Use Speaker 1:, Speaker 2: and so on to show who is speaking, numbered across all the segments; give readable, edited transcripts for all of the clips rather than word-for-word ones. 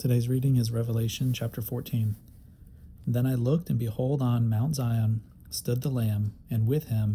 Speaker 1: Today's reading is Revelation chapter 14. Then I looked, and behold, on Mount Zion stood the Lamb, and with him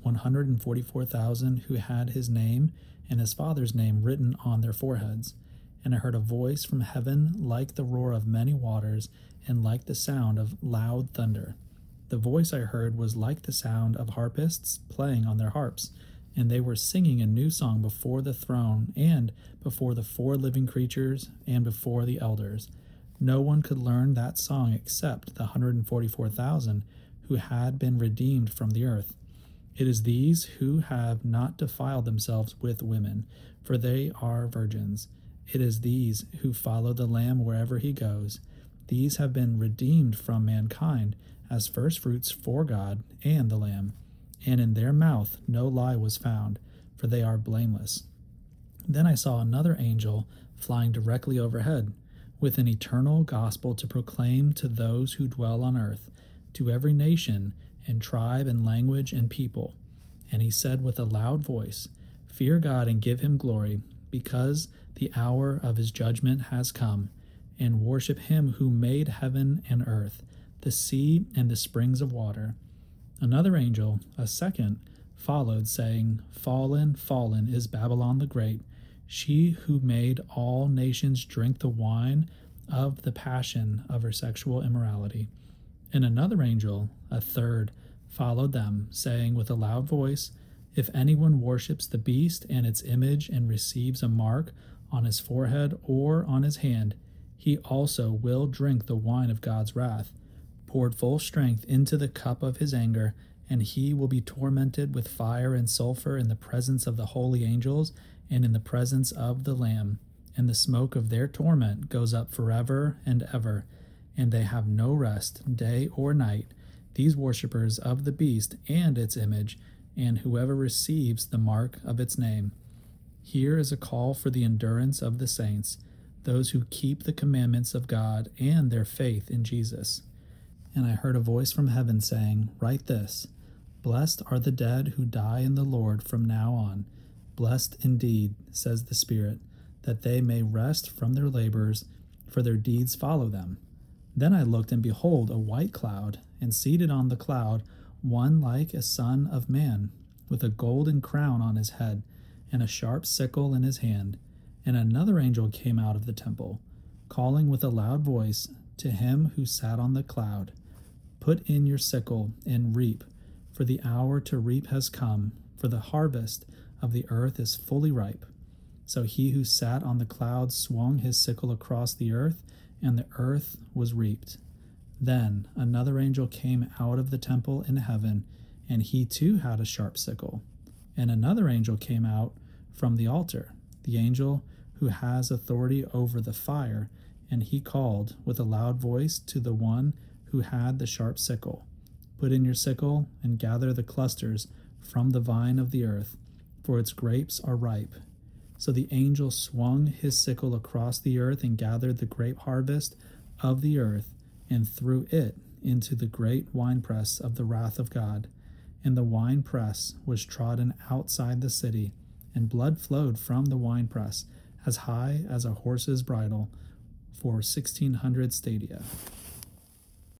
Speaker 1: 144,000 who had his name and his Father's name written on their foreheads. And I heard a voice from heaven like the roar of many waters, and like the sound of loud thunder. The voice I heard was like the sound of harpists playing on their harps, and they were singing a new song before the throne, and before the four living creatures, and before the elders. No one could learn that song except the 144,000 who had been redeemed from the earth. It is these who have not defiled themselves with women, for they are virgins. It is these who follow the Lamb wherever he goes. These have been redeemed from mankind as firstfruits for God and the Lamb. And in their mouth no lie was found, for they are blameless. Then I saw another angel flying directly overhead, with an eternal gospel to proclaim to those who dwell on earth, to every nation and tribe and language and people. And he said with a loud voice, "Fear God and give him glory, because the hour of his judgment has come, and worship him who made heaven and earth, the sea and the springs of water." Another angel, a second, followed, saying, "Fallen, fallen is Babylon the Great, she who made all nations drink the wine of the passion of her sexual immorality." And another angel, a third, followed them, saying with a loud voice, "If anyone worships the beast and its image and receives a mark on his forehead or on his hand, he also will drink the wine of God's wrath, poured full strength into the cup of his anger, and he will be tormented with fire and sulfur in the presence of the holy angels and in the presence of the Lamb. And the smoke of their torment goes up forever and ever, and they have no rest day or night, these worshippers of the beast and its image, and whoever receives the mark of its name. Here is a call for the endurance of the saints, those who keep the commandments of God and their faith in Jesus. And I heard a voice from heaven saying, "Write this: Blessed are the dead who die in the Lord from now on. Blessed indeed, says the Spirit, that they may rest from their labors, for their deeds follow them." Then I looked, and behold, a white cloud, and seated on the cloud one like a son of man, with a golden crown on his head, and a sharp sickle in his hand. And another angel came out of the temple, calling with a loud voice to him who sat on the cloud, "Put in your sickle and reap, for the hour to reap has come, for the harvest of the earth is fully ripe." So he who sat on the cloud swung his sickle across the earth, and the earth was reaped. Then another angel came out of the temple in heaven, and he too had a sharp sickle. And another angel came out from the altar, the angel who has authority over the fire, and he called with a loud voice to the one who had the sharp sickle, "Put in your sickle and gather the clusters from the vine of the earth, for its grapes are ripe." So the angel swung his sickle across the earth and gathered the grape harvest of the earth and threw it into the great winepress of the wrath of God. And the winepress was trodden outside the city, and blood flowed from the winepress as high as a horse's bridle for 1,600 stadia.